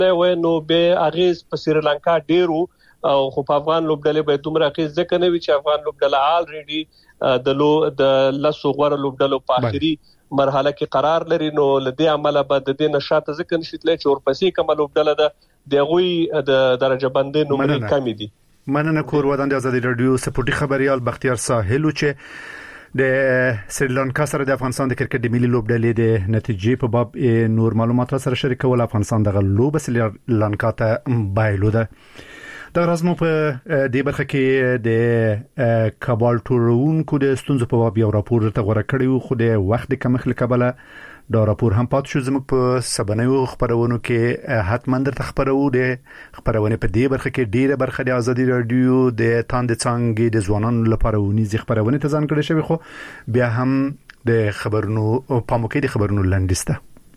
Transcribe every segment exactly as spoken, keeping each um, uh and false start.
وای نو به اغیز په سریلانکا ډیرو او خو په افغان لوبډلې به دومره اغیز ځکه نه وی چې افغان لوبډله الریډي د لو د لاسو غوړ لوبډلو په اخري مرحله کې قرار لري نو لدی عمله به د دې نشاط ځکه نشیتلې چې ورپسې کوم لوبډله ده دغه د درجه بندي نمرې کم دي. مننه کور ودان د ازادي رادیو سپورټي خبريال بختیار ساحل چې د سریلانکا سره د افغانستان د کرکټ د ملي لوبډلې د نتیجې په باب نور معلومات سره شریکول. افغانستان د لوب سریلانکا ته بایلوده د رسمو په دې برخه کې د کابل ټورونکو د ستونزو په باب یو راپور ته غوړه کړی خو د وخت د کمښت لپاره دا راپور هم پات شو. زموږ په سبنیو خبرونو کې حتما درته خبرو د خبرونه په دې برخه کې ډیره برخه د ازادي رادیو د تاند څنګه د ځوانانو لپاره ونیزي خبرونه ته ځان کړی شوی خو بیا هم د خبرونو په موکې د خبرونو لاندسته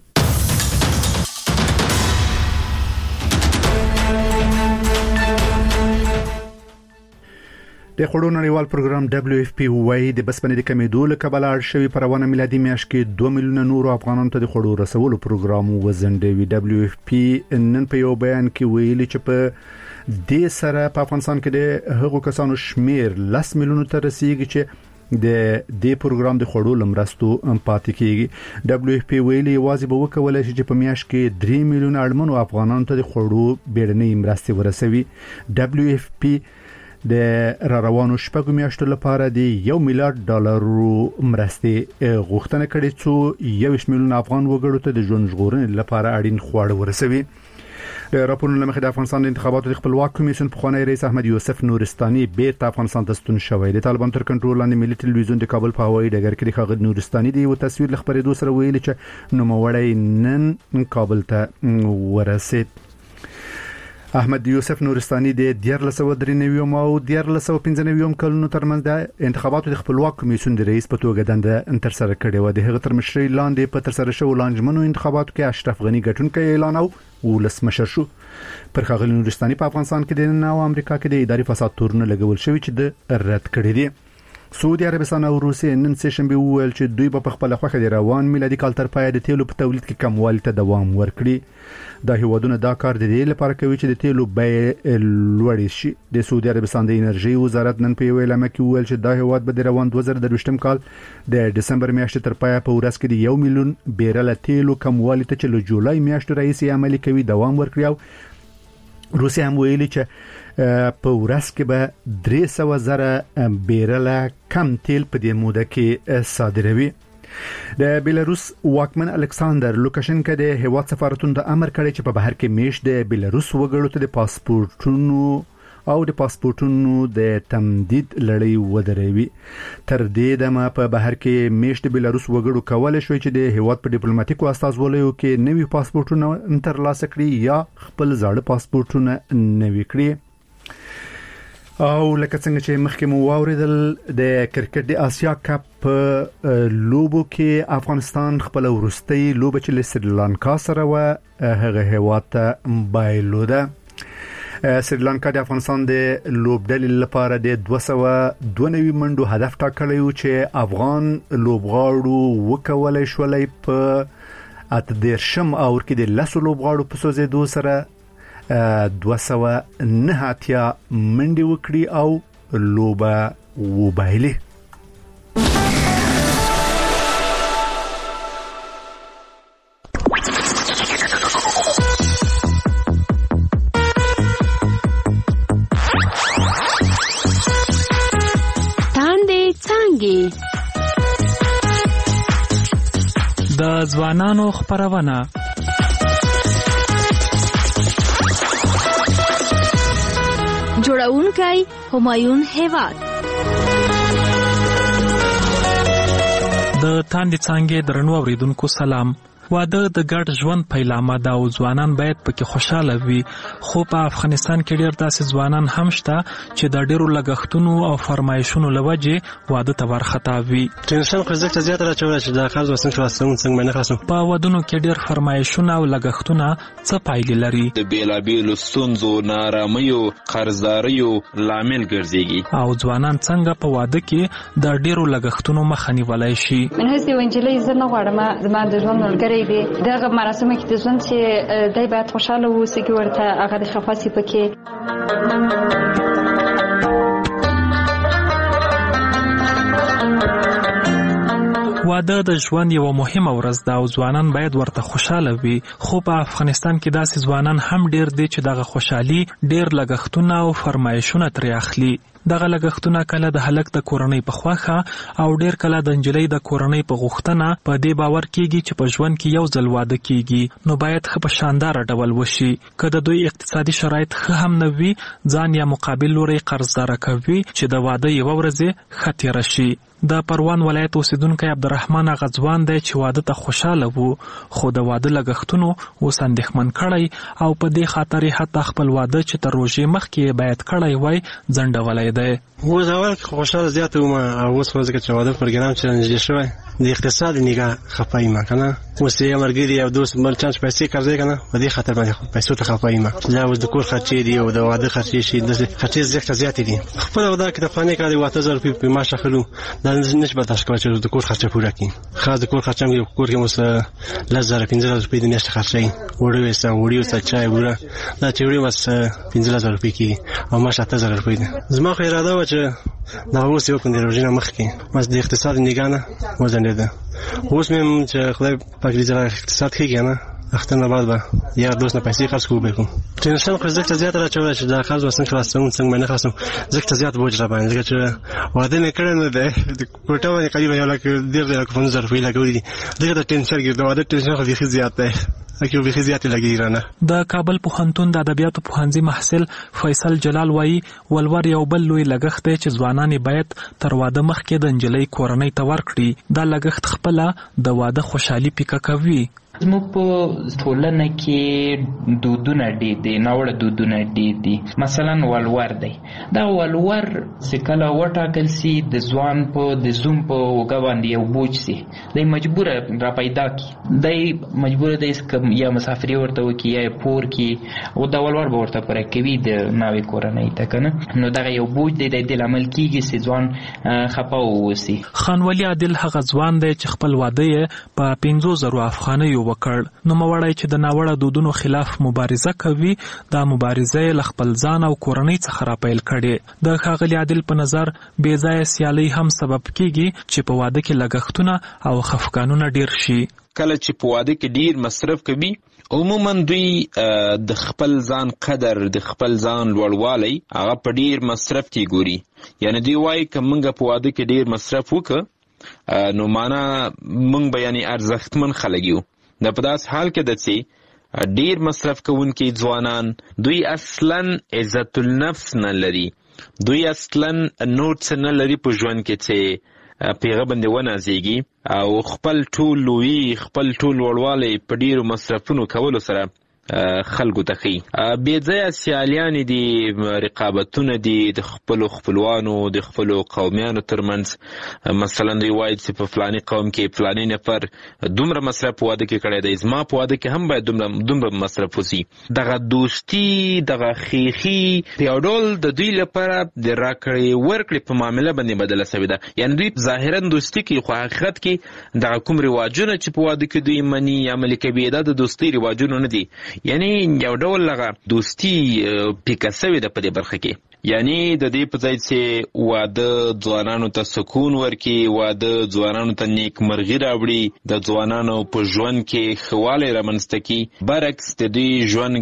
د خړو نړیوال پروګرام دبليو اف پی وايي د بسپنې د کمیدو له کبله شوی پروانه میلادي میاشت کې دوه میلیونه نور افغانانو ته د خړو رسولو پروګرام وزندوي. دبليو اف پی نن په یو بیان کې ویلي چې په دې سره په افغانستان کې د هغو کسانو شمیر لس میلیونه ته رسیدي چې د دې پروګرام د خړو لمرستو پاتې کیږي. دبليو اف پی ویلي واجب وکول چې په میاشت کې درې میلیونه اړمنو افغانانو ته د خړو بیړنۍ مرستې ورسوي. دبليو اف پی د را روانو شپږو میاشتو لپاره د یو میلیارډ ډالرو مرستې غوښتنه کړې چې یو میلیون افغان وګړو ته د ژوند ژغورنې لپاره اړین خواړه ورسوي. د راپورونو لمخې د افغانستان د انتخاباتو د خپلواک کمیسیون پخوانی رئیس احمد یوسف نورستاني بیرته افغانستان ته ستون شوی. د طالبان تر کنټرول لاندې ملي ټلویزیون د کابل په هوایي ډګر کې د خالد نورستاني د یو تصویر لخبرېدو سره ویلي چې نوموړی نن کابل ته ورسید. احمد یوسف نورستاني د دیار لسو درنویم او دیار لسو پنځنویم کلونو ترمنځ د انتخاباتو د خپلواک کمیسیون د رئیس په توګه دنده تر سره کړې و. د هغه تر مشرۍ لاندې په تر سره شو لانجمنو انتخاباتو کې اشرف غنی ګټونکي اعلان او ولسمشر شو. پر خغل نورستاني په افغانستان کې د نو امریکا کې د اداري فساد تورونه لګول شوی چې د رد کړی دي. سعودي عربستان او روسیه نن سه شنبه وویل چې دوی په خپل خوخه د روان میلادي کال تر پای د تیلو په تولید کې کموالي ته دوام ورکړي. دا هیوادونه دا کار د دې لپاره کوي چې د تیلو بیه لوړ شي. د سعودي عربستان د انرژي وزارت نن په ویلامه کې وویل چې دا هیواد به د روان دوه زره درویشتم کال د دسمبر میاشتې تر پای په ورځ کې د یو میلیون بیرل تیلو کموالي ته چې له جولای میاشتې راهیسې عملي کوي دوام ورکړي. او روسیه هم ویلي چې په ورځ کې به درې سوه زره بیرله کم تیل په دې موده کې صادروي. د بیلاروس واکمن الکساندر لوکاشنکا د هیواد سفارتونو ته امر کړی چې په بهر کې میش د بیلاروس وګړو ته د پاسپورتونو او د پاسپورتونو د تمدید لړۍ ودروي. تر دې دمه په بهر کې میش د بیلاروس وګړو کولای شوی چې د هیواد په ډیپلوماټیکو استازولیو کې نوي پاسپورتونه ترلاسه کړي یا خپل زاړه پاسپورتونه نوي کړي. او لکه څنګه چې مخکې مو واوریدل د کرکټ د آسیا کپ په لوبو کې افغانستان خپل ورستۍ لوبه چې له سریلانکا سره و هغه هیواد ته بایلوده. سریلانکا د افغانستان د لوبډلې لپاره د دوه سوه دوه نوي منډو هدف ټاکلی و چې افغان لوبغاړو وکولای شولای په اته دیرشم اور کې د لسو لوبغاړو په سوځېدو سره دوه سوه نه اتیا منډې وکړي او لوبه وبایلي. تاندې څنګه د ځوانانو خبرونه جوړونکی همایون هیواد د تاندې څنګه درنو اوریدونکو سلام. واده د ګډ ژوند پیلامه ده او ځوانان باید پکې خوشاله وي، خو په افغانستان کې ډېر داسې ځوانان هم شته چې د ډېرو لګښتونو او فرمایشونو له وجې واده ته ورخطا وي. ټینشن خو زیاته زیاته راچوله چې دا خرڅ وسنګ خلاصون څنګه باندې خلاصون. په ودونو کې ډېر فرمایشونه او لګښتونه څه پایلې لري؟ د بیلابیلو ستونزو، نارامیو، قرضداریو لامل ګرځيږي. او ځوانان څنګه په واده کې د ډېرو لګښتونو مخه نیولای شي؟ من هڅه وینجلې زه نه غواړم زما د ژوند ملګری کړی دی. دغه مراسم کې د ژوند چې دای باید خوشاله اوسي کې ورته هغه د خفاسي پکې. واده د ژوند یو مهمه ورځ ده او ځوانان باید ورته خوشاله وي. خو په افغانستان کې داسې ځوانان هم ډیر دي چې دغه خوشحالي ډیر لګښتونه او فرمایشونه ترې اخلي. دغه لګښتونه کله د هلک د کورنۍ په خواخه او ډیر کله د نجلۍ د کورنۍ په غوښتنه په دې باور کیږي چې په ژوند کې یو ځل واده کیږي نو باید ښه په شاندار ډول وشي. که د دوی اقتصادي شرایط ښه هم نه وي ځان یا مقابل لوري قرضدار کوي چې د واده یو ورځ ښه تیر شي. د پروان ولایت اوسیدونکی عبدالرحمن غزوان دی چې واده ته خوشاله وو خو د واده لګښتونو اوس اندېښمن کړی او په دې خاطر حتی خپل واده چې تر روژې مخکې باید کړی وای ځنډولی دی. اوس اول خوشاله زیات وم او اوس خو ځکه چې واده پروګرام چې نږدې شوی د اقتصاد نگاه خفای ما کنه اوس یې مرګري او دوست بل چانس پیسې قرضې کنه په دې خاطر باندې پیسې ته خفای ما دا اوس د کور خرچې دی او د واده خرچې شي د خرچې زیات زیات دي. خپل واده کې د فانې کاري واته زر په معاش اخلو دا نش به تاسو کوی چې د کور خرچه پوره کړي. خاص د کور خرچه یو کور کې مس لزر پنځه زره روپۍ د میاشتې خرچې وړو وسه وړو څه چای وره دا چې وړو مس پنځه زره روپۍ کې او معاش اته زره روپۍ ده. زما خو اراده و چې دا اوس یو کوم روزنه مخ کې مس د اقتصاد نگاه نه وزنده ده. اوس مې چې خدای پاک دې زړه اقتصاد کې کنه اختنه بعد به یا دوست نه پیسې خرڅ کوو به ټینشن خو زکه زیات راچوي چې دا خرڅ وسنګ خلاصون څنګه نه خلاصم زکه زیات بوج را باندې چې واده نه کړم نه ده کوټه باندې قریبا یو لکه ډیر ډیر کوم ظرف ویلا کوي دغه د ټینشن کې دا واده ټینشن خو به زیات ده اکه به زیات لګی رانه. د کابل پوهنتون د ادبیاتو پوهنځي محصل فیصل جلال وایي ولور یو بل لوی لګښت دی چې ځوانان باید تر واده مخکې د نجلۍ کورنۍ ته ورکړي. دا لګښت خپل د واده خوشحالي پیکه کوي. زموږ په ټولنه کې دودونه ډېر دي ناوړه دودونه ډېر دي. مثلا ولور دی دا ولور چې کله وټاکل سي د ځوان په د زوم په اوږه باندې یو بوج سي دی مجبوره را پیدا کی دی مجبوره دی یا مسافري ورته وکړي یا پور کې او دا ولور به ورته پوره کوي د ناوې کورنۍ ته که نه نو دغه یو بوج دی د دې لامل کېږي چې ځوان خفه واوسي. خانولي عادل هغه ځوان دی چې خپل واده یې په پنځو زرو افغانیو وکړ. نو موړی چې د ناوړه دودونو خلاف مبارزه کوي دا مبارزه له خپل ځان او کورنۍ څخه را پیل کړي. د ښاغلي عادل په نظر بې ځایه سیالۍ هم سبب کیږي چې په واده کې لګښتونه او خفګانونه ډیر شي. کله چې په واده کې ډیر مصرف کوي عموما دوی د خپل ځان قدر د خپل ځان لوړوالی هغه په ډیر مصرف کې ګوري. یعنی دوی وایي که موږ په واده کې ډیر مصرف وکړو نو معنا موږ به یعنی ارزښتمن خلک یو. د په داس حال کې د چې ډیر مصرف کوونکي ځوانان دوی اصلا عزت النفس نه لري دوی اصلا نور څه نه لري په ژوند کې چې پیغه باندې ونازېږي او خپل ټول لوی خپل ټول وړوالی په ډیرو مصرفونو کولو سره خلکو ته ښي. بې ځایه سیالیانې دي رقابتونه دي د خپلو خپلوانو د خپلو قومیانو ترمنځ. مثلا دوی وایي چې په فلاني قوم کې فلاني نفر دومره مصرف په واده کې کړی دی زما په واده کې هم باید دومره دومره مصرف وسي. دغه دوستي دغه خیخي په یو ډول د دوی لپاره د راکړې ورکړې په معامله باندې بدله سوې ده. یعنې دوی ظاهرا دوستي کوي خو حقیقت کې دغه کوم رواجونه چې په واده کې دوی مني عملي کوي دا د دوستي رواجونه نه دي. یعنی یو ډول لغه دوستی پیکه سوې ده په دې برخه کې. یعنی د دې په ځای چې واده ځوانانو ته سکون ورکړي واده ځوانانو ته نیکمرغي راوړي د ځوانانو په ژوند کې ښه والی رامنځته کړي برعکس د دوی ژوند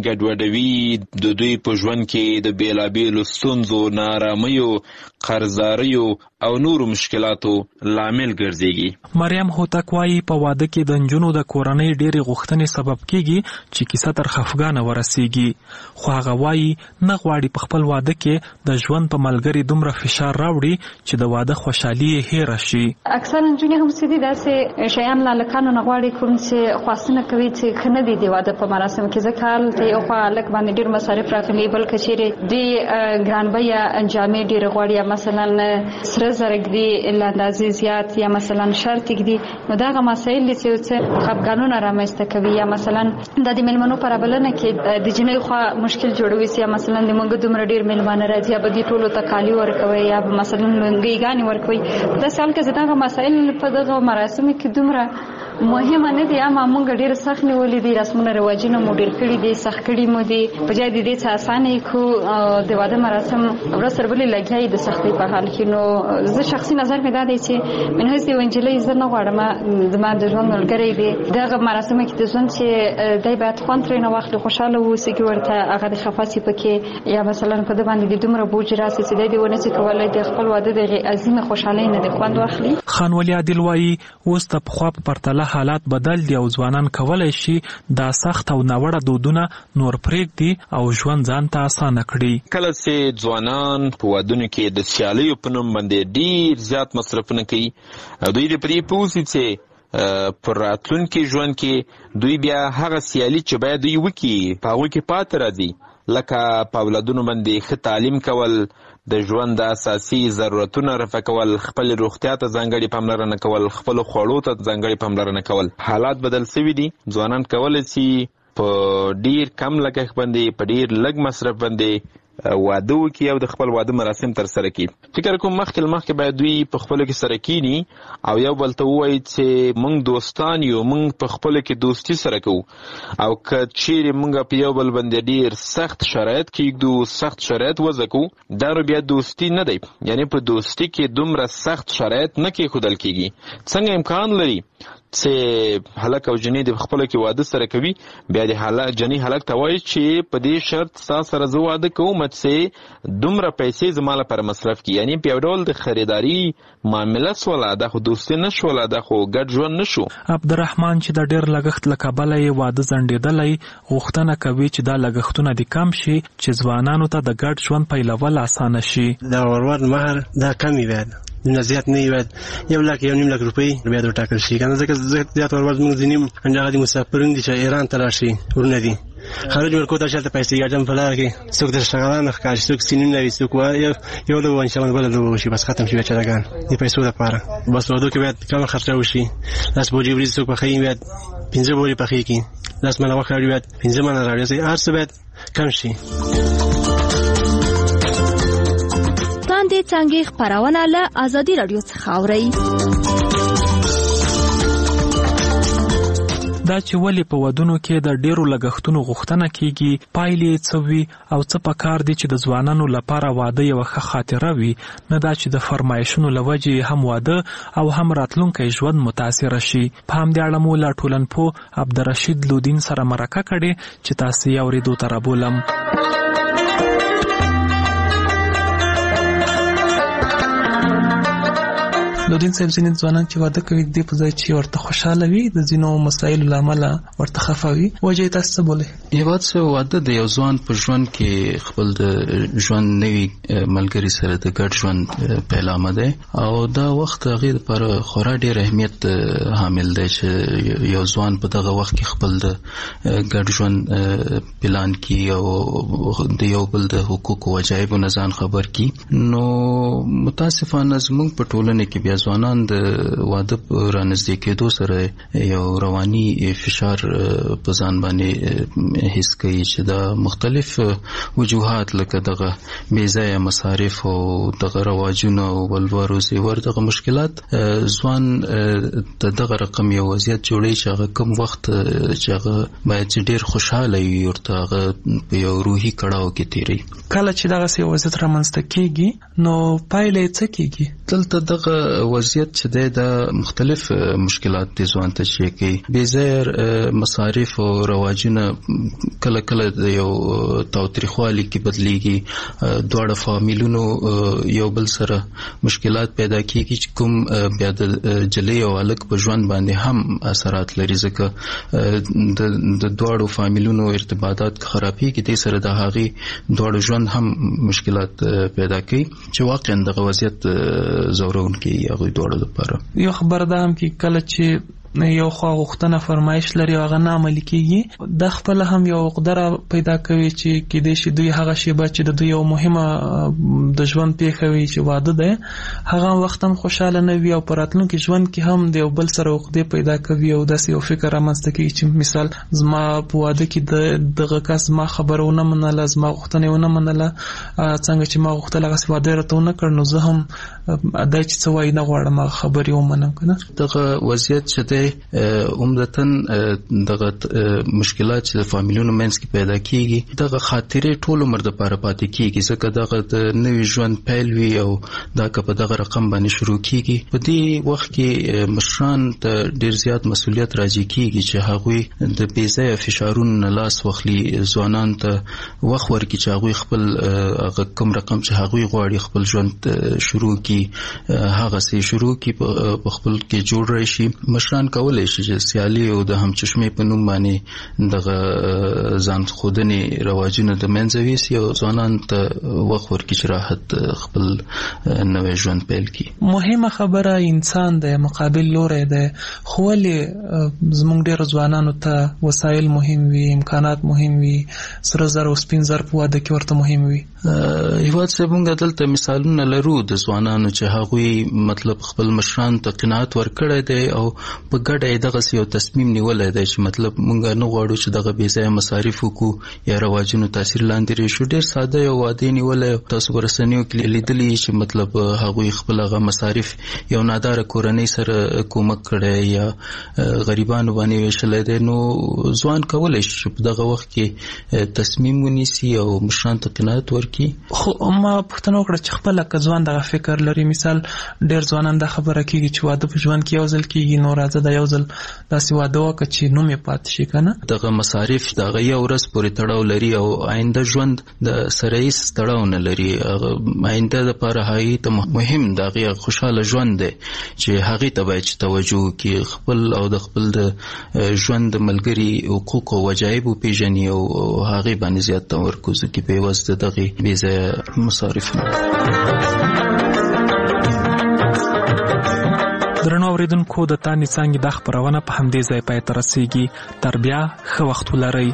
ګډوډوي د دوی په ژوند کې د بېلابېلو ستونزو نااراميو قرضداریو او نورو مشکلاتو لامل ګرځيږي. مریم هوتک وایي په واده کې د نجونو د کورنۍ ډېرې غوښتنې سبب کیږي چې کیسه تر خفګانه ورسیږي. خو هغه وایي نه غواړي په خپل واده کې د ژوند په ملګري دومره فشار راوړي چې د واده خوشحالي یې هېره شي. اکثر نجونې هم څه دي داسې شیان له هلکانو نه غواړي کوم چې خواستونه کوي چې ښه نه دي د واده په مراسم کې ځکه هلته یو خوا هلک باندې ډېر مصارف راغلي بل که چیرې دې ګرانبیه جامې ډېرې غواړي یا مثلا سره زر ږدي له اندازې زیات یا مثلا شرط ږدي نو دغه مسایل دي چې څه خفګانونه رامنځته کوي یا مثلا د دې مېلمنو په رابلنه کې د جنۍ خوا مشکل جوړوي چې یا مثلا د موږ دومره ډېر مېلمانه راځي یا به دې ټولو ته کالي ورکوي یا مثلا لونګۍ ګانې ورکوي په داسې حال کې چې دغه مسایل په دغه مراسمو کې دومره مهمه نه دي. اما موږ ډیر سخت نیولې دي، رسمونه رواجونه مو ډیر کړی دي، سخت کړی مو دي. په ځای د دې څه اسانه کو د واده مراسم ورسره بلې لګیای د سختۍ په حال کې. نو زه شخصي نظر مې دا دی چې من هیڅ یو انجلۍ زه نه غواړم د ما د ژوند ملګری دی دغه مراسم کې د ژوند چې دای باید خوند ترې نه واخلي، خوشاله واوسي کې ورته هغه د خفاسي پکې یا مثلا په د باندې د دومره بوج راسي چې د ونه چې کولای د خپل واده د عظیم خوشحالۍ نه د خوند واخلي. خان ولی عادل وایي اوس د پخوا په پرتله حالات بدل دي او ځوانان کولای شي دا سخت او ناوړه دودونه نور پرېږدي او ژوند ځان ته اسانه کړي. کله چې ځوانان په وادونو کې د سیالیو په نوم باندې ډیر زیات مصرفونه کوي، دوی د پرې پوسي چې پر راتلونکي ژوند کې دوی بیا هغه سیالي چې باید دوی وکړي په هغوی کې پاتې راځي، لکه په اولادونو باندې ښه تعلیم کول، د ژوند د اساسي ضرورتونه رفع کول، خپل روغتیا ته ځانګړې پاملرنه کول، خپلو خوړو ته ځانګړې پاملرنه کول. حالات بدل شوي دي. ځوانان کولی شي په ډیر کم لګښت باندې په ډیر لږ مصرف باندې واده وکړي او د خپل واده مراسم تر سره کړي. فکر کوم مخکې مخکې باید دوی په خپلو کې سره کینی او یو بل ته ووایي چې موږ دوستان یو، موږ په خپلو کې دوستي سره کوو، او که چیرې موږ په یو بل باندې ډیر سخت شرایط کېږدو، سخت شرایط وضع کوو، دا نو بیا دوستي نه دی. یعنی په دوستي کې دومره سخت شرایط نه کېښودل کېږي. څنګه امکان لري چې هلک او جنۍ د خپلو کې واده سره کوي، بیا د جنۍ هلک ته وایي چې په دې شرط ستا سره زه واده کوم چې دومره پیسې زما لپاره مصرف کړي. یعنی په یو ډول د خریداري معامله سوله، دا خو دوستي نه شوله، دا خو ګډ ژوند نه شو. عبدالرحمن چې د ډېر لګښت له کبله یې واده ځنډېدلی، غوښتنه کوي چې دا لګښتونه دې کم شي چې ځوانانو ته د ګډ ژوند پیلول اسانه شي. دا ورور مهر دا کم وي، باید نه زیات نه وي، یو لک یو نیم لک روپۍ باید وټاکل شي. کنه ځکه زیات ورور زموږ ځینې همدغه دي مسافرون دي چې ایران ته راشي، ورونه دي خارج ورکو ته شاته پیسې ګټم په لار کې، څوک د شغالان ښکار شي، څوک سینیم نه وي، څوک یو د وانشمن بل د وشي، بس ختم شي بیچارهګان د پیسو لپاره. بس ودو کې باید کم خرچه وشي. لاس بوجي وریځ څوک پخې باید پنځه بوري پخې کې، لاس منه وخت باید پنځه منه راړي، هر څه باید کم شي. تاندې څنګه خبرونه له ازادي رادیو څخه اوري. دا چې ولې په ودونو کې د ډیرو لګښتونو غوښتنه کیږي، پایلې څه وي او څه پکار دي چې د ځوانانو لپاره واده یو ښه خاطره وي، نه دا چې د فرمایشونو لوجې هم واده او هم راتلونکی ژوند متاثر شي. په همدې اړه مو له ټولنپوه عبدالرشید لودین سره مرکه کړې چې تاسو یې اورېدو ته رابولم. لودین صاحب، ځینې ځوانان چې واده کوي د په ځای چې ورته خوشاله وي، د ځینو مسایلو له امله ورته خفه وي، وجه یې تاسو څه بولئ؟ یوه څه واده د یو ځوان په ژوند کې خپل د ژوند نوي ملګري سره د ګډ ژوند پیلامه دی او دا وخت هغې دپاره خورا ډېر اهمیت حامل دی چې یو ځوان په دغه وخت کې خپل د ګډ ژوند پلان کړي او د یو بل د حقوقو وجایبو نه ځان خبر کړي. نو متاسفانه زموږ په ټولنه کې بیا ځوانان د واده رانږدې کېدو سره یو رواني فشار په ځان باندې حس کوي چې دا مختلف وجوهات لکه دغه بې ځایه مصارف او دغه رواجونه او ولور او زیور دغه مشکلات ځوان د دغه رقم یو وضعیت جوړوي چې هغه کوم وخت چې هغه باید چې ډېر خوشحاله وي ورته هغه په یو روحي کړاو کې تېروي. کله چې دغسې وضعیت رامنځته کېږي نو پایله یې څه کېږي؟ دلته دغه وضعیت چې دی د مختلف مشکلات د ځوان ته شي کوي. بې ځایه مصارف او رواجونه کله کله د یو تاوتریخوالي کې بدلیږي، دواړه فامیلونو یو بل سره مشکلات پیدا کېږي چې کوم بیا د جلۍ او هلک په ژوند باندې هم اثرات لري، ځکه د دواړو فامیلونو ارتباطات خرابېږي، دې سره د هغې دواړو ژوند هم مشکلات پیدا کوي چې واقعا دغه وضعیت زورونکی هغوی دواړو لپاره. یو خبر ده هم کې کله چې یو خوا غوښتنه فرمایش لري او هغه نه عملي کېږي، دا خپل هم یو عقده پیدا کوي چې کېدای شي دوی هغه شیبه چې د دوی یو مهمه د ژوند پیښه وي چې واده دی، هغه وخت هم خوشحاله نه وي او په راتلونکي ژوند کې هم د یو بل سره عقدې پیدا کوي او داسې یو فکر رامنځته کېږي چې مثال زما په واده کې دغه کس زما خبره ونه منله، زما غوښتنه یې ونه منله، څنګه چې ما غوښتل هغسې واده یې راته ونه کړ، نو زه هم دا چې څه وایي نه غواړم هغه خبرې ومنم. که نه دغه وضعیت چې دی دی عمدتاً دغه مشکلات چې د فامیلونو منځ کې پیدا کیږي دغه خاطرې ټول عمر د پاره پاتې کیږي ځکه دغه د نوې ژوند پیل وي او دا که په دغه رقم باندې شروع کیږي په دې وخت کې مشران ته ډیر زیات مسؤلیت راځي کیږي چې هغوی د بې ځایه فشارونو نه لاس واخلي ځوانان ته وخت ورکړي چې هغوی خپل هغه کوم رقم چې هغوی غواړي خپل ژوند شروع کړي هغه سي شروع کړي په خپل کې جوړ راشي مشران کولای شي چې سیالي او د همچشمې په نوم باندې دغه ځان خودنې رواجونه د منځه ویسي او ځوانان ته وخت ورکړي چې راحت خپل نوې ژوند پیل کړي. مهمه خبره انسان د مقابل لوري ده خو ولې زموږ ډېر ځوانانو ته وسایل مهم وي امکانات مهم وي سره زر او سپین زر په واده کې ورته مهم وي. هیواد صاحب موږ دلته مثالونه لرو د ځوانانو چې هغوی مطلب خپل مشران ته قناعت ورکړی دی او په ګډه دغه یو تصمیم نیولی دی چې مطلب موږ نه غواړو چې دغه بې ځایه مصارف وکړو یا رواجونو تاثیر لاندې راشو. ډېر ساده یو واده نیولی تاسو په رسنیو کې لیدلی چې مطلب هغوی خپل هغه مصارف یو ناداره کورنۍ سره کومک کړی یا غریبانو باندې ویشلی دی نو ځوان کولی شي چې په دغه وخت کې تصمیم ونیسي او مشران ته قناعت ورکړي. خو ما پوښتنه وکړه چې خپله که ځوان دغه فکر لري مثال ډېر ځوانان دا خبره کېږي چې واده په ژوند کې یو ځل کېږي نو راځه دا یو ځل داسې واده وکړه چې نوم یې پاتې شي که نه دغه مصارف د هغه یو ورځ پورې تړاو لري او آینده ژوند د سره هېڅ تړاو نه لري. آینده دپاره هغې ته مهم د هغې خوشحاله ژوند دی چې هغې ته باید چې توجه وکړي خپل او د خپل د ژوند د ملګري حقوق او وجایب وپېژني او هغې باندې زیات تمرکز وکړي په عوض د دغې بې ځایه مصارف نه. درنو اوریدونکو د تانې څانګې دا خپرونه په همدې ځای پای ته رسیږي. تر بیا ښه وخت ولرئ.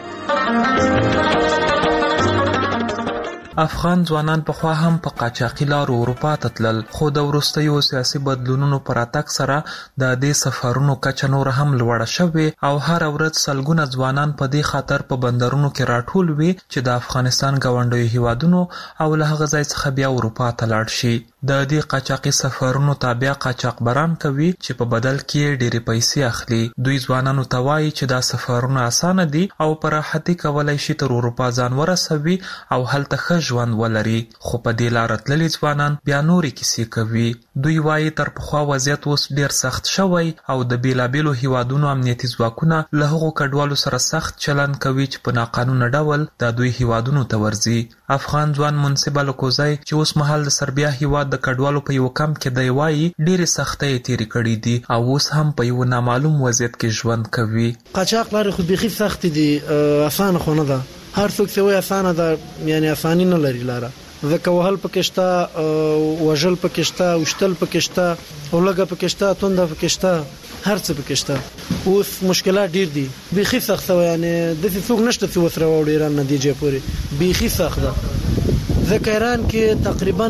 افغان ځوانان پخوا هم په قاچاقي لارو اروپا ته تلل خو د وروستیو سیاسي بدلونونو په راتګ سره د دې سفرونو کچه نور هم لوړه شوې او هره ورځ سلګونه ځوانان په دې خاطر په بندرونو کې راټول وي چې د افغانستان ګاونډیو هیوادونو او له هغه ځای څخه بیا اروپا ته لاړ شي. د دې قاچاقي سفرونو تابع قاچاقبران کوي چې په بدل کې ډېرې پیسې اخلي. دوی ځوانانو ته وایي چې دا سفرونه اسانه دي او په راحتي کولی شي تر اروپا ځان ورسوي او هلته ښه ژوند ولري. خو په دې لاره تللي ځوانان بیا نورې کیسې کوي. دوی وایي تر پخوا وضعیت اوس ډېر سخت شوی او د بیلابیلو هیوادونو امنیتي ځواکونه له هغو کډوالو سره سخت چلند کوي چې په ناقانونه ډول د دوی هیوادونو ته ورځي. افغان ځوان منصب الکوزی چې اوس مهال د سربیا هیواد د کډوالو په یو کمپ کې دی وایي ډېرې سختۍ یې تېرې کړي دي او اوس هم په یو نامعلوم وضعیت کې ژوند کوي. قاچاق لارې خو بیخي سختې دي اسانه خو نه ده. هر څوک چې وایي اسانه ده یعنی اساني نه لري لاره ځکه وهل پکې شته وژل پکې شته وشتل پکې شته او لږه پکې شته تونده پکې شته هر څه پکې شته. اوس مشکلات ډېر دي بیخي سخت شوی یعنی داسې څوک نشته چې اوس راوړي ایران نتیجې پورې بیخي سخت ده ځکه ایران کې تقریبا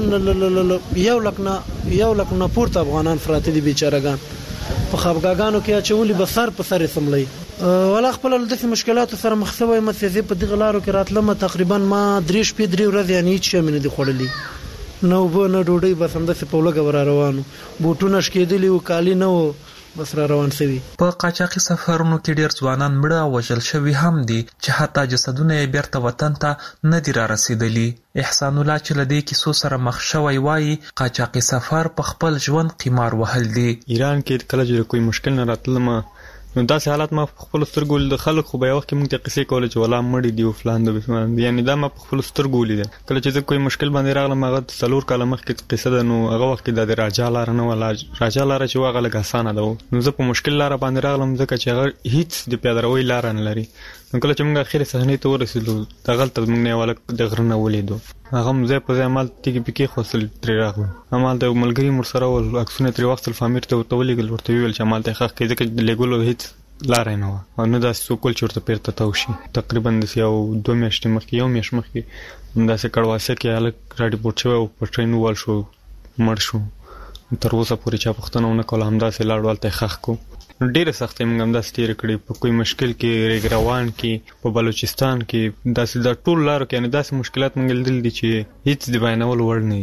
یو لک نه یو لک نه پورته افغانان پراته دي بیچارهګان په خفګاګانو کې اچولي به سر په سر یې سملي ولا خپل داسې مشکلاتو سره مخ شوی یم چې زه په دغه لارو کې راتلم تقریبا ما درې شپې درې ورځې یعنې هېڅ شی مې نه دي خوړلي نه اوبه نه ډوډۍ بس همداسې په لږه به را روان وو بوټونه شکېدلي وو کالي نه وو بس را روان شوي. په قاچاقي سفرونو کې ډېر ځوانان مړه او وژل شوي هم دي چې حتی جسدونه یې بیرته وطن ته نه دي را رسېدلي. احسان الله چې له دې کیسو سره مخ شوی وایي قاچاقي سفر په خپل ژوند قمار وهل دي. ایران کې کله چې کوئی مشکل نه راتلم نو داسې حالات ما په خپلو سترګو د خلک خو به یو وخت کې موږ ته قصې کولې چې ولا مړي دي او فلان دي بسمان دي یعنې دا ما په خپلو سترګو ولیده. کله چې زه کوئی مشکل باندې راغلم هغه څلور کاله مخکې قصه ده نو هغه وخت کې دا د راجا لاره نه وه راجا لاره چې وه هغه لږ اسانه ده نو زه په مشکل لاره باندې راغلم ځکه چې هغه هیڅ د پیاده روۍ لاره نه لري. نو کله چې موږ اخرې صحنې ته ورسېدو دغلته موږ نه یو هلک د غره نه ولیدو هغه هم ځای په ځای همالته تیږې پیکې خوستل ترې راغلو همالته یو ملګري مور سره ول عکسونه ترې واخیستل فامیر ته ورته ولېږل ورته ویې ویل چې همالته یې ښخ کړي ځکه د لېږلو هېڅ لاره نه وه او نه داسې څوک ول چې ورته بیرته تاو شي. تقریبا داسې یو دوه میاشتې مخکې یو میاشت مخکې همداسې کړواسه کې هلک راډیپورټ شوی او په ټرین ووال شو مړ شو تر اوسه پورې چا پوښتنه ونه کوله همداسې لاړو هلته یې ښخ کړو. ډېرې سختۍ موږ همداسې تېرې کړې په کوم مشکل کې ریګ روان کې په بلوچستان کې داسې دا ټول لارو کې یعنې داسې مشکلات موږ لیدلي دي چې هېڅ د بیانولو وړ نه دي.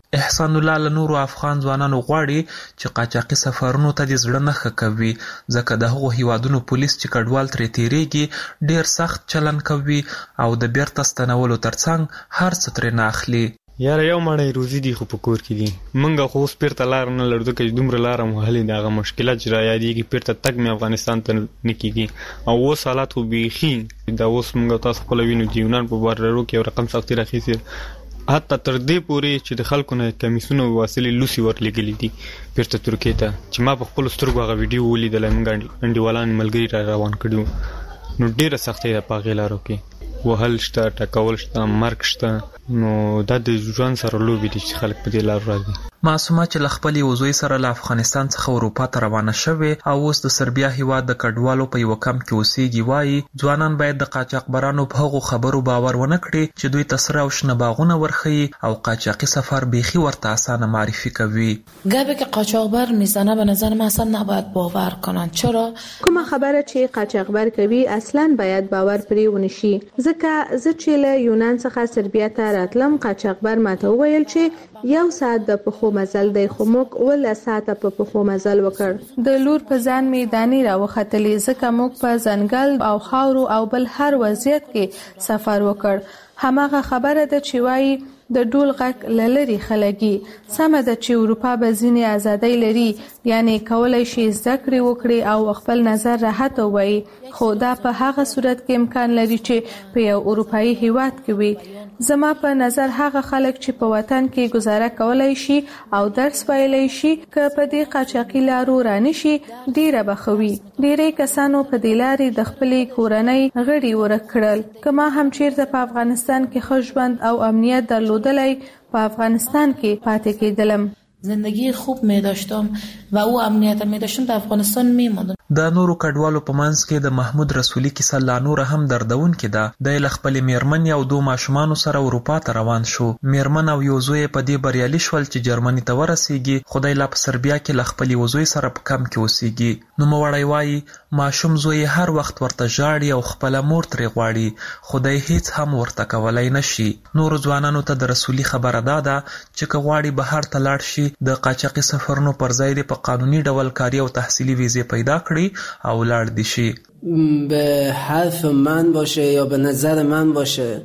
احسان الله له نورو افغان ځوانانو غواړي چې قاچاقي سفرونو ته د زړه نه ښه کوي، ځکه د هغو هیوادونو پولیس چې کډوال ترې تیریږي ډیر سخت چلن کوي او د بیرته ستنولو ترڅنګ هر څه ترې نه اخلي. یاره یو مړی روزي دی خو په کور کې دي، موږ خو اوس پیرته لار نه لرو ځکه چې دومره لاره مو وهلې د هغه مشکلات چې را یادېږي پیرته تګ مې افغانستان ته نه کېږي او اوس حالات خو بیخي دا اوس موږ تاسو خپله وینو چې یونان په بارډرو کې یو رقم سختي راخیستې، حتی تر دې پورې چې د خلکو نه کمیسونه واصلې لوسي ورلېږلي دي پیرته ترکیې ته، چې ما په خپلو سترګو هغه ویډیو ولیدلی، موږ انډیوالان ملګري را روان کړي وو، نو ډېره سختۍ ده په هغې لارو کې، وهل شته، ټکول شته، مرګ شته، نو دا د ژوند سره لوبې دي چې خلک په دې لارو راځي. معصومه چې له خپلې وزوی سره له افغانستان څخه اروپا ته روانه شوې او اوس د سربیا هیواد د کډوالو په یوه کمپ کې اوسېږي، وایي ځوانان باید د قاچاقبرانو په هغو خبرو باور ونه کړي چې دوی ته سره او شنه باغونه ورښیي او قاچاقي سفر بیخي ورته اسانه معرفی کوي. گپی که قاچاقبر میزنه به نظر من اصلا نباید باور کنن. چرا؟ کومه خبره چې قاچاقبر کوي اصلا باید باور پرې ونشي، ځکه زه چې له یونان څخه سربیا ته راتلم قاچاقبر ماته وویل چې یو ساعت د پخو مزل دی، خو موږ اوله ساعته په پخو مزل وکړ. د لور په ځان مې دانې راوختلې ځکه موږ په ځنګل او خاورو او بل هر وضعیت کې سفر وکړ. هماغه خبره ده چې وایي د ډول غږ لری خلګي، سمه ده چې اروپا به ځینې ازادۍ لري، یعنی کولای شي زده کړې وکړي او خپل نظر راحت ووایي، خو دا په هغه صورت کې امکان لري چې په یو اروپایي هیواد کې وي. زما په نظر هغه خلک چې په وطن کې گزاره کولای شي او درس ویلای شي که په دې قاچاقي لارو رانشي ډیره بخوي. ډیری کسانو په دې لارې د خپلې کورنۍ غړي ورک کړل. که ما هم چیرته په افغانستان کې ښه ژوند او امنیت درلودلی په افغانستان کې پاتې کېدلم. زندگی خوب می داشتم و او امنیت می داشتم در افغانستان می ماندم. د نورو کډوالو په منځ کې د محمود رسولي کیسه لا نور هم دردونکې ده. د له خپلې میرمنې او دوه ماشومانو سره اروپا ته روان شو. میرمن او یو زوی په دې بریالي شول چې جرمني ته ورسیږي، خدای لا په سربیا کې له خپلې وزوی سره په کم کې اوسیږي. نوموړی وایي ماشوم زوی هر وخت ورته ژاړي او خپله مور ترې غواړي، خدای هیڅ هم ورته کولی نشي. نورو ځوانانو ته د رسولي خبره دا ده چې که غواړي بهر ته لاړ شي د قاچاقي سفرونو پر ځای دې په قانوني ډول کاري او تحصیلي ویزې پیدا کړي او لاړ دي شي. به حرف من باشه یا به نظر من باشه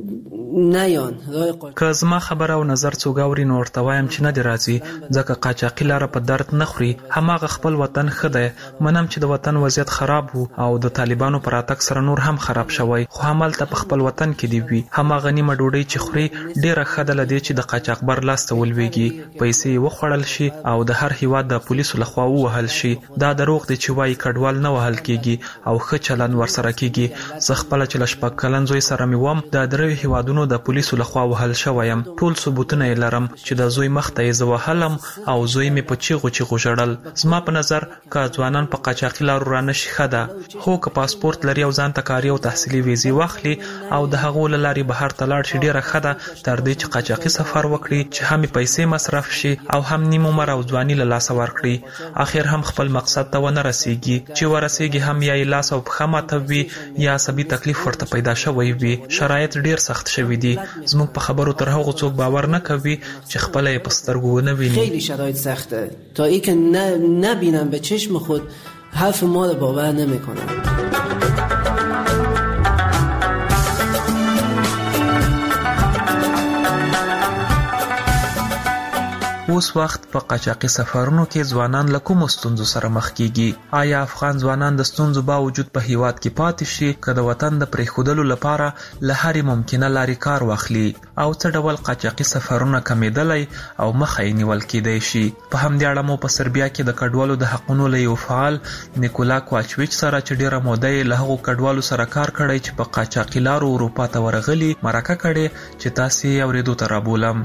نیان. که زما خبره او نظر څوک اوري نو ورته وایم چې نه دی راځي، ځکه قاچاقي لاره په درد نه خوري. هماغه خپل وطن ښه دی. منم چې د وطن وضعیت خراب وو او د طالبانو پر راتګ سره نور هم خراب شوی، خو همالته په خپل وطن کې دی وي. هماغه نیمه ډوډۍ چې خوري ډیره ښه ده له دې چې د قاچاقبر لاس ته ولویږي، پیسې یې وخوړل شي او د هر هیواد د پولیسو لخوا ووهل شي. دا دروغ دی چې وایي کډوال نه وهل کېږي او ښه چلند ورسره کېږي. زه خپله چې له شپږ کلن زوی سره مې وم د دریو هیوادونو د پولیسو لخوا وهل شویم. ټول ثبوتونه یې لرم چې د زوی مخ ته یې زه وهلم او زوی مې په چیغو چیغو ژړل. زما په نظر که ځوانان په قاچاقي لارو رانشي ښه ده، خو که پاسپورت لري او ځان ته کاري او تحصیلي ویزې واخلي او د هغو له لارې بهر ته لاړ شي ډیره ښه ده، تر دې چې قاچاقي سفر وکړي چې هم پیسې مصرف شي او هم نیم عمر او ځواني له لاسه ورکړي. اخر هم خپل مقصد ته ونه رسیږي. چې ورسیږي هم یا یې لاس او پښه ماته وي یا عصبي تکلیف ورته پیدا شوی وي. شرایط ډیر سخت شوی دي. زموږ په خبرو تر هغو څوک باور نه کوي چې خپله یې په سترګو ونه ویني. خیلی شرایط سخته تا ای که نبینم به چشم خود حرف ما رو باور نمیکنم. اوس وخت په قاچاقي سفرونو کې ځوانان له کومو ستونزو سره مخ کیږي؟ آیا افغان ځوانان د ستونزو باوجود په هیواد کې پاتې شي که د وطن د پرېښودلو لپاره له هرې ممکنه لارې کار واخلي؟ او څه ډول قاچاقي سفرونه کمیدلی او مخه یې نیول کیدی شي؟ په همدې اړه مو په سربیا کې د کډوالو د حقونو له یو فعال نیکولا کوواچویچ سره چې ډیره موده یې له هغو کډوالو سره کار کړی چې په قاچاقي لارو اروپا ته ورغلي مرکه کړې چې تاسې یې اورېدو ته رابولم.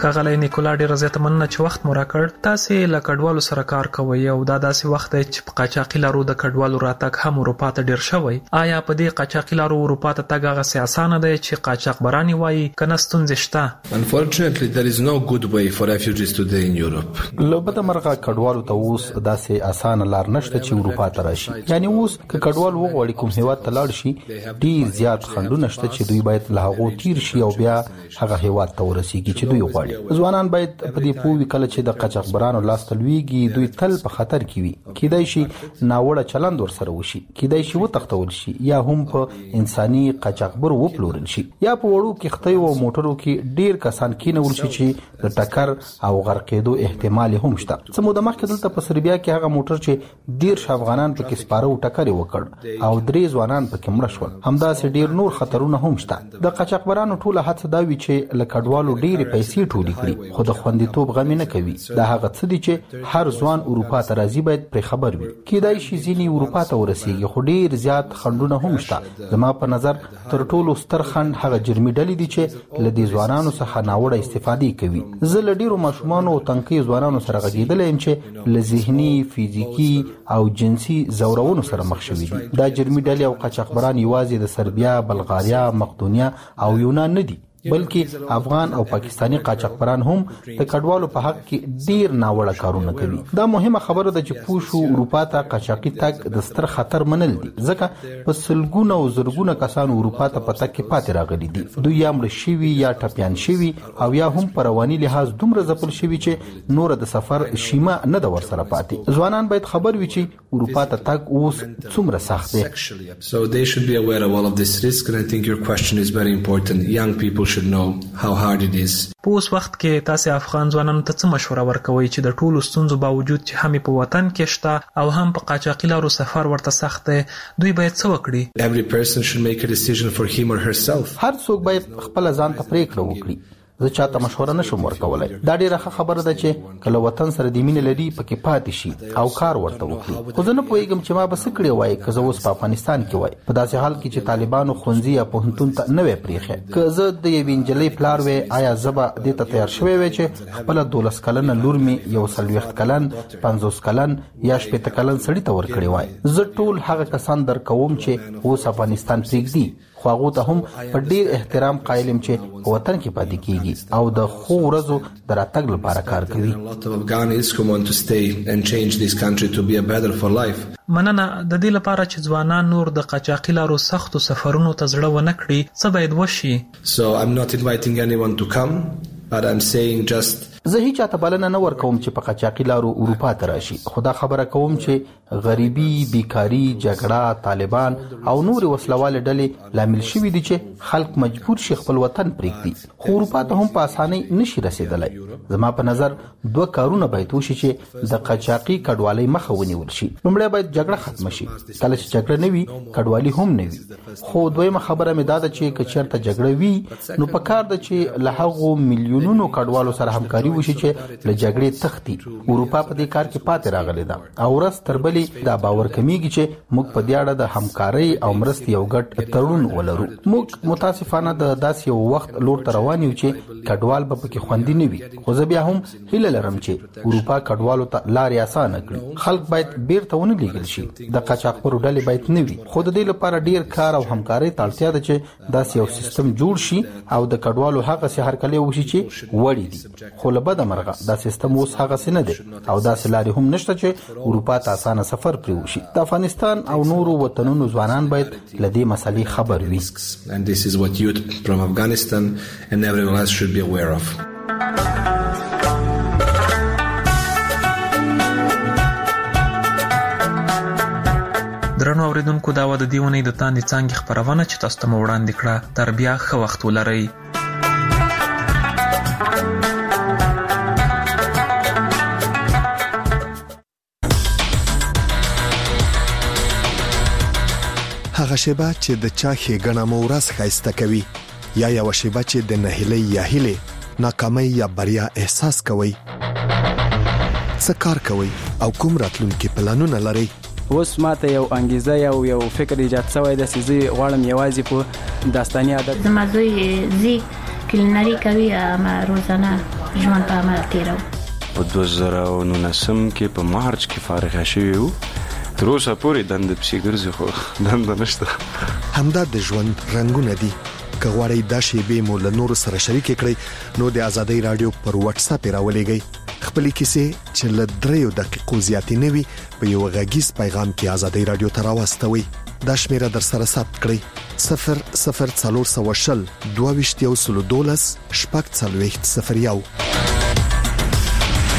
ښاغلی نیکولا ډېره زیاته مننه چې وخت مو راکړ. تاسې له کډوالو سره کار کوئ او دا داسې وخت دی چې په قاچاقي لارو د کډوالو راتګ هم اروپا ته ډېر شوی. آیا په دې قاچاقي لارو اروپا ته تګ هغسې اسانه دی چې قاچاقبران وایي که نه ستونزې شته؟ Unfortunately, there is no good way for refugees today in Europe. له بده مرغه کډوالو ته اوس داسې اسانه لار نشته چې اروپا ته راشي. یعنی اوس که کډوال وغواړي کوم هیواد ته لاړ شي ډیر زیات خنډونه شته چې دوی باید له هغو تیر شي او بیا هغه هیواد ته ورسیږي چې دوی غواړي. ځوانان باید په دې پوه وي کله چې د قاچاقبرانو لاس ته لویږي دوی تل په خطر کې وي. کیدای شي ناوړه چلند ورسره وشي، کیدای شي وتښتول شي یا هم په انساني قاچاقبر وپلورل شي یا په وړو کښتیو او موټرو کې ډیر کسان کېنول شي چې د ټکر او غرقېدو احتمال هم شته. څه موده مخکې دلته په سربیا کې هغه موټر چې ډیر افغانان پکې سپاره او ټکر وکړ او درې ځوانان پکې مړه شول. همداسې ډیر نور خطرونه هم شته. د قاچاقبرانو ټوله هڅه دا وي چې له کډوالو ډیرې پیسې ټولې کړي خو د خوندیتوب غم نه کوي. دا هغه څه دي چې هر ځوان اروپا ته راځي باید پرې خبر وي. کیدای شي ځینې اروپا ته ورسیږي خو ډیر زیات خنډونه هم شته. زما په نظر تر ټولو ستر خنډ هغه جرمي ډلې دي چې له دې ځوانانو څخه ناوړه استفادې کوي. زه له ډیرو ماشومانو او تنکي ځوانانو سره غږېدلی یم چې له ذهني، فزیکي او جنسي زورونو سره مخ شوي دي. دا جرمي ډلې او قاچاقبران یوازې د سربیا، بلغاریا، مقدونیا او یونان نه دي بلکې افغان او پاکستانی قاچاقبران هم د کډوالو په حق کې ډیر ناوړه کارونه کوي. دا مهمه خبره ده چې پوښو اروپا ته قاچاقي تګ د ستر خطر منل دي ځکه په سلګونه او زرګونه کسان اروپا ته په تګ کې پاتې راغلي دي. دوی یا مړه شوي یا ټپیان شوي او یا هم په رواني لحاظ دومره ځپل شوي چې نور د سفر شیمه نه ده ورسره پاتې. ځوانان باید خبر وي چې اروپا ته تګ اوس څومره سخت دی. So they should be aware of all of this risk and I think your question is very important. Young people should know how hard it is. په اوس وخت کې تاسو افغان ځوانانو ته څه مشوره ورکوي چې د ټولو ستونزو باوجود چې هم په وطن کې شته او هم په قاچاقي لارو سفر ورته سخت دی دوی باید څه وکړي؟ Every person should make a decision for him or herself. هر څوک باید خپل ځان ته پریکړه وکړي. زه چاته مشوره نشم ورکولای. دا ډیره ښه خبره ده چې کله وطن سره د مینې لري پکې پاتې شي او کار ورته وکړي. خو زه نه پوهیږم چې ما به څه کړی وای که زه اوس په افغانستان کې وای په داسې حال کې چې طالبانو ښوونځي یا پوهنتون ته نه وی پریښی. که زه د یوې نجلۍ پلار وی آیا زه به دې ته تیار شوی وی چې خپله دولس کلنه لور مې یو څلوېښت کلن، پنځوس کلن یا شپېته کلن سړي ته ورکړی وای؟ زه ټول هغه کسان درکوم چې اوس افغانستان پرېږدي خو هغو ته هم په ډیر احترام قایل یم چې په وطن کې پاتې کیږي او د ښو ورځو د راتګ لپاره کار کوي. مننه. د دې لپاره چې ځوانان نور د قاچاقي لارو سختو سفرونو ته زړه ونه کړي څه باید وشي؟ So I'm not inviting anyone to come but I'm saying just زه هیڅ چاته بلنه نه ورکوم چې په قاچاقي لارو اروپا ته راشي. خو دا خبره کوم چې غریبي، بیکاري، جګړه، طالبان او نور وسلواله ډلې لامل شوي دي چې خلک مجبور شي خپل وطن پرېږدي. خو اروپا ته هم په اسانۍ نشي رسیدلی. زما په نظر دوه کارونه باید وشي چې د قاچاقي کډوالۍ مخه ونیول شي. لومړی باید جګړه ختمه شي. کله چې جګړه نه وي کډوالي هم نه وي. خو دویمه خبره مې دا ده چې که چېرته جګړه وي نو په کار ده چې له هغو میلیونونو کډوالو سره همکاري وشي چې له جګړې تښتي. اروپا په دې کار کې پاتې راغلی ده او ورځ تر بلې دا باور کمیږي چې موږ په دې اړه د همکارۍ او مرستې یو ګډ تړون ولرو. موږ متاسفانه د داسې یو وخت لور ته روان یو چې کډوال به پکې خوندي نه وي. خو زه بیا هم هیله لرم چې اروپا کډوالو ته لارې اسانه کړي. خلک باید بیرته ونه لیږل شي. د قاچاقبرو ډلې باید نه وي. خو د دې لپاره ډیر کار او همکارۍ ته اړتیا ده چې داسې یو سیستم جوړ شي او د کډوالو هغسې هرکلی وشي چې وړي دي. خو له بده مرغه دا سیستم اوس هغسې نه دی او داسې لارې هم نشته چې اروپا ته اسانه سفر پرې وشي. د افغانستان او نورو وطنونو ځوانان باید له دې مسلې خبر وي. And this is what youth from Afghanistan and everyone else should be aware of. درنو اوریدونکو دا و د دې اونۍ د تاندې څانګې خپرونه چې تاسو ته مو وړاندې کړه. تر بیا ښه وخت ولرئ. هغه شیبه چې د چا ښېګڼه مو ورځ ښایسته کوي یا یوه شیبه چې د نهیلۍ یا هیلې، ناکامۍ یا بریا احساس کوئ. څه کار کوئ او کوم راتلونکي پلانونه لرئ؟ اوس ماته یو انګیزه یا یو فکر ایجاد شوی دی چې زه غواړم یوازې په داستاني عادت زما زوی زی کلینري کوي، اما روزانه ژوند په عمل تیرو. په دوه زره نولسم کې په مارچ کې فارغ شوی وو. تر اوسه پورې دند پسې ګرځي خو دند نشته. همدا د ژوند رنگونه دي. که غواړئ دا شیبې مو له نورو سره شریک کړئ نو د ازادۍ رادیو پر واتس اپ راولېږئ. خپل کیسې چې له دریو دقیقو زیاتې نه وي په یو غږیز پیغام کې ازادۍ رادیو ته راوستوئ. دا شمیره در سره ثبت کړئ: صفر صفر څلور سوه شل دوه ویشت یو سل دولس شپږ څلوېښت صفر یو.